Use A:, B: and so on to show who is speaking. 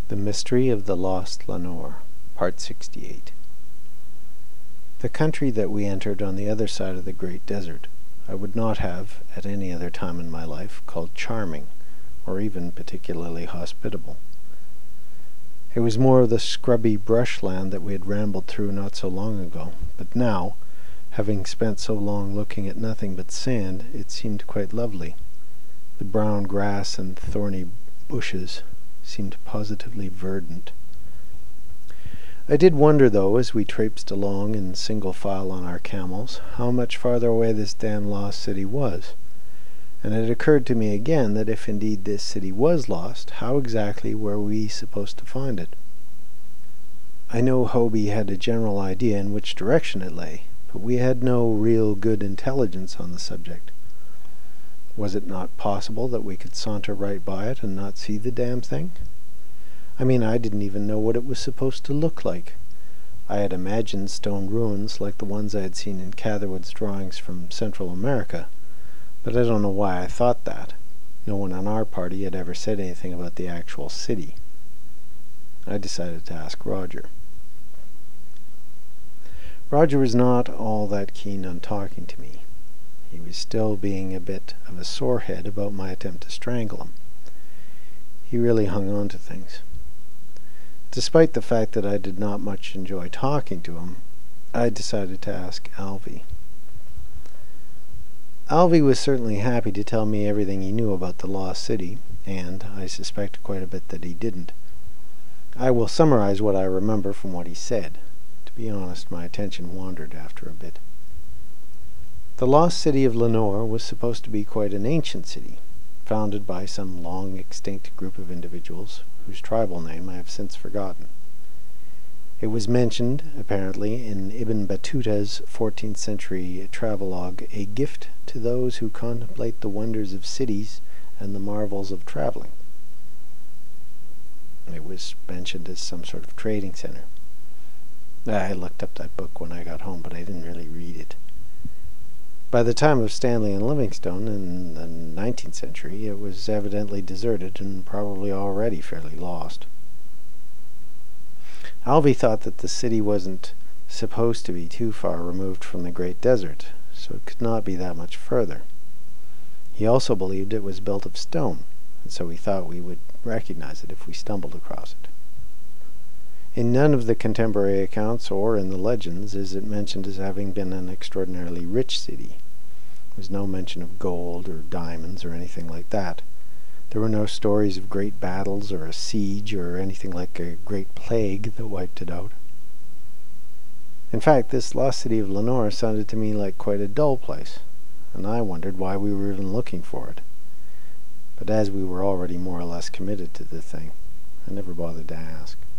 A: The Mystery of the Lost Lenore, Part 68. The country that we entered on the other side of the Great Desert I would not have, at any other time in my life, called charming, or even particularly hospitable. It was more of the scrubby brushland that we had rambled through not so long ago, but now, having spent so long looking at nothing but sand, it seemed quite lovely. The brown grass and thorny bushes seemed positively verdant. I did wonder, though, as we traipsed along in single file on our camels, how much farther away this damn lost city was. And it occurred to me again that if indeed this city was lost, how exactly were we supposed to find it? I know Hobie had a general idea in which direction it lay, but we had no real good intelligence on the subject. Was it not possible that we could saunter right by it and not see the damn thing? I mean, I didn't even know what it was supposed to look like. I had imagined stone ruins like the ones I had seen in Catherwood's drawings from Central America, but I don't know why I thought that. No one on our party had ever said anything about the actual city. I decided to ask Roger. Roger was not all that keen on talking to me. He was still being a bit of a sorehead about my attempt to strangle him. He really hung on to things. Despite the fact that I did not much enjoy talking to him, I decided to ask Alvy. Alvy was certainly happy to tell me everything he knew about the lost city, and I suspect quite a bit that he didn't. I will summarize what I remember from what he said. To be honest, my attention wandered after a bit. The lost city of Lenore was supposed to be quite an ancient city, founded by some long-extinct group of individuals whose tribal name I have since forgotten. It was mentioned, apparently, in Ibn Battuta's 14th century travelogue, a gift to those who contemplate the wonders of cities and the marvels of traveling. It was mentioned as some sort of trading center. I looked up that book when I got home, but I didn't really read it. By the time of Stanley and Livingstone in the 19th century, it was evidently deserted and probably already fairly lost. Alvy thought that the city wasn't supposed to be too far removed from the Great Desert, so it could not be that much further. He also believed it was built of stone, and so he thought we would recognize it if we stumbled across it. In none of the contemporary accounts or in the legends is it mentioned as having been an extraordinarily rich city. There was no mention of gold or diamonds or anything like that. There were no stories of great battles or a siege or anything like a great plague that wiped it out. In fact, this lost city of Lenore sounded to me like quite a dull place, and I wondered why we were even looking for it. But as we were already more or less committed to the thing, I never bothered to ask.